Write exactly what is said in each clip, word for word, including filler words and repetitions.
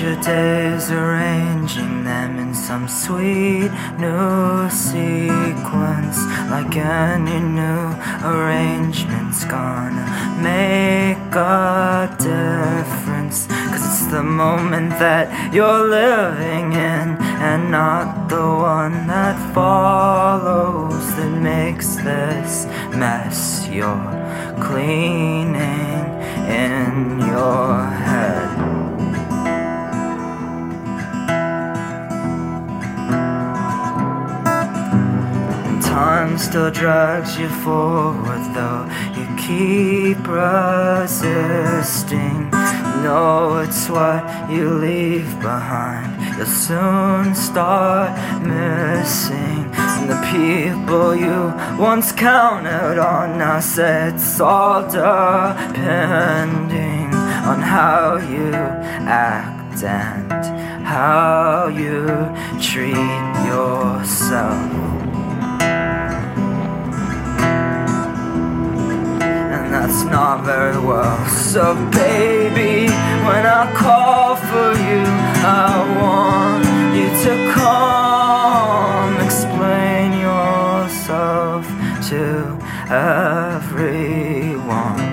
your days, arranging them in some sweet new sequence. Like any new arrangement's gonna make a difference, 'cause it's the moment that you're living in and not the one that follows that makes this mess you're cleaning in your head. And time still drags you forward, though you keep resisting. No, it's what you leave behind you'll soon start missing. And the people you once counted on now say it's all depending on how you act and how you treat yourself. And that's not very well. So baby, when I call for you, I want you to come, explain yourself to everyone.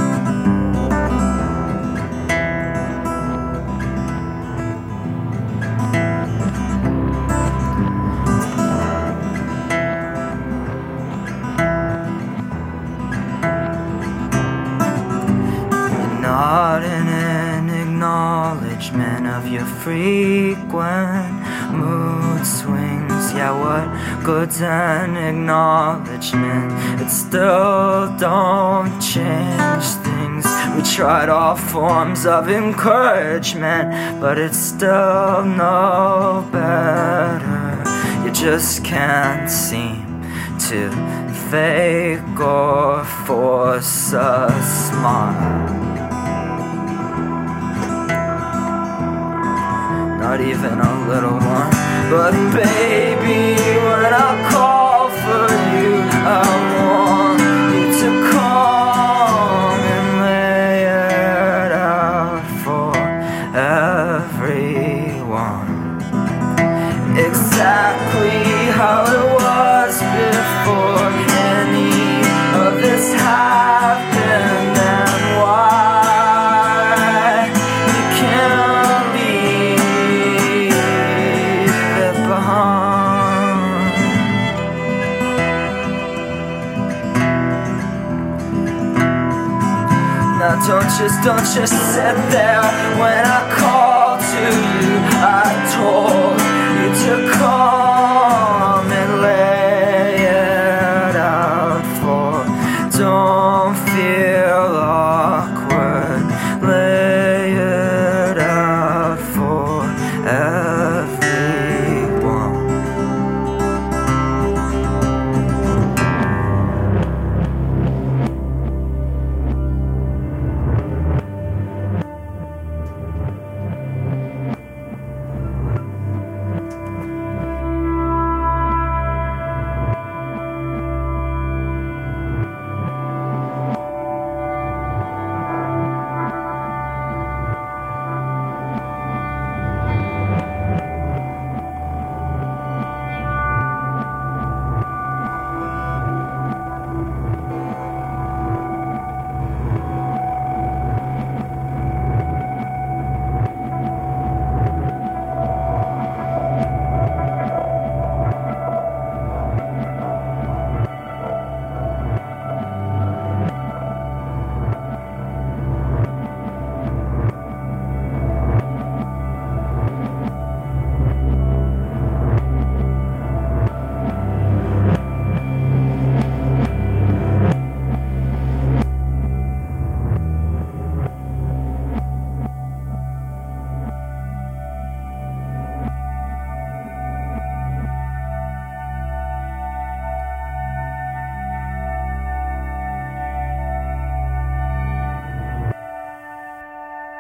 Not in an acknowledgement of your frequent mood swings. Yeah, what good's an acknowledgement? It still don't change things. We tried all forms of encouragement, but it's still no better. You just can't seem to fake or force a smile. Not even a little one. But baby, when I call for you, I want you to come and lay it out for everyone. Exactly how it was before any of this happened, and why you can't leave it behind. Now don't just, don't just sit there when I